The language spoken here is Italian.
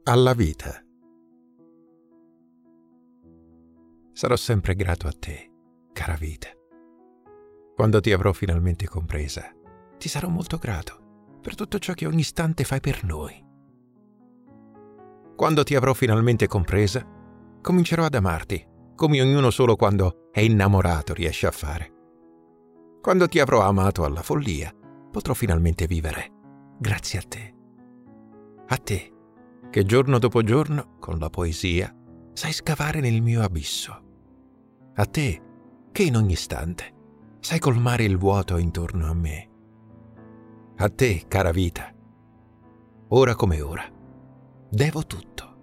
alla vita. Sarò sempre grato a te, cara vita. Quando ti avrò finalmente compresa, ti sarò molto grato per tutto ciò che ogni istante fai per noi. Quando ti avrò finalmente compresa, comincerò ad amarti, come ognuno solo quando è innamorato riesce a fare. Quando ti avrò amato alla follia, potrò finalmente vivere grazie a te. A te, che giorno dopo giorno, con la poesia, sai scavare nel mio abisso. A te, che in ogni istante sai colmare il vuoto intorno a me. A te, cara vita, ora come ora, devo tutto.